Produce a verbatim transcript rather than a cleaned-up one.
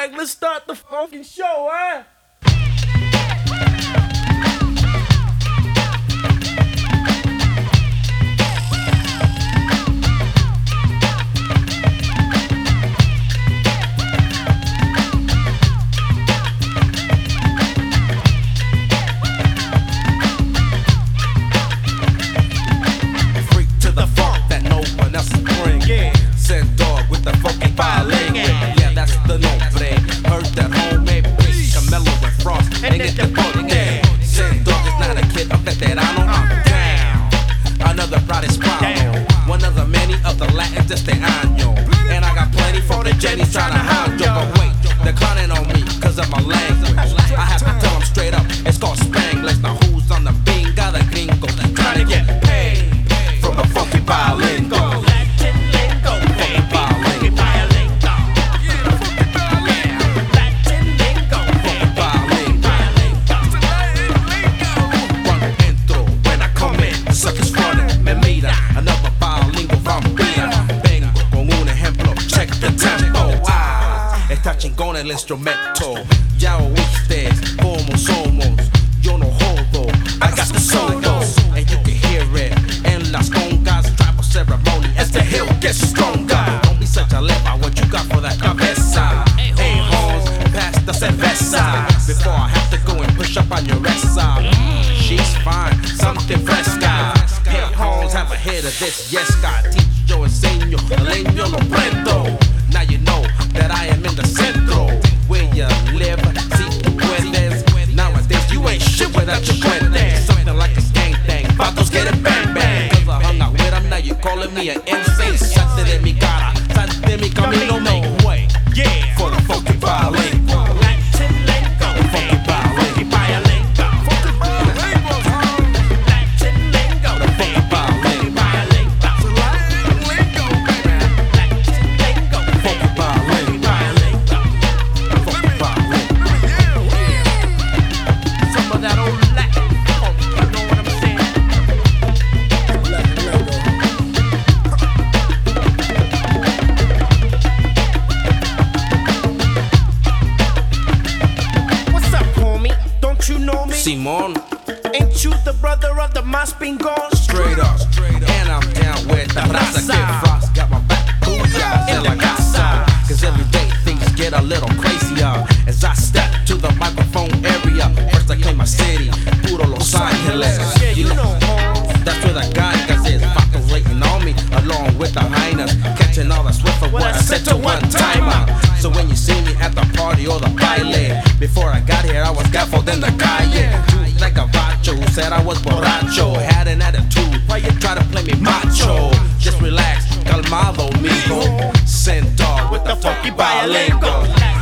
Alright, let's start the fucking show, huh? Send dog with the funky violin. Yeah, that's the nombre. Heard that homemade beat, Camelo and Frost. And get the bug there. Send dog is not a kid, a veterano. I'm down. Another proudest problem. One of the many of the Latins este año. And I got plenty for the Jennies trying to hound you. But wait, they're clowning on me cause of my language. I have to tell them straight up, it's called Spanglish. Now who's on the bean? Got a gringo trying to get paid from the funky violin. Chingón el instrumento, ya oíste como somos, yo no jodo, I got the solos, and you can hear it en las congas, tribal ceremony as the hill gets stronger. Don't be such a leper, what you got for that cabeza? Hey hoes, pass the cerveza, before I have to go and push up on your esa. She's fine, something fresca. Hey hoes, have a hit of this, yes, God, teach yo enseño, el leño lo prendo. Now you know that I am in the centro where you live, si tu puedes. Nowadays you ain't shit without your puentes. Something like a gang thing, vatos get it bang bang. Cause I hung out with him, now you calling me an insane. Salte de mi cara, salte de mi camino, make way. Yeah, for the funky violin. Latin lingo, funky violin. Funky violin. Funky violin. Latin lingo, the funky violin. Simon, ain't you the brother of the Mas Pingon? Straight up, and I'm down with the raza. Get Frost, got my back, booyah, in la casa. Cause every day things get a little crazier as I step to the microphone area. First I claim my city, puro Los Angeles. Yeah, you know, that's where the gangas is, vatos waiting on me, along with the hyenas, catching all the swift for what I said to one timer. So when you see me at the party or the baile, before I got here I was gaffled in the calle. Like a vacho who said I was borracho, had an attitude, why you try to play me macho? Just relax, calmado, mijo. Send dog with the funky violin.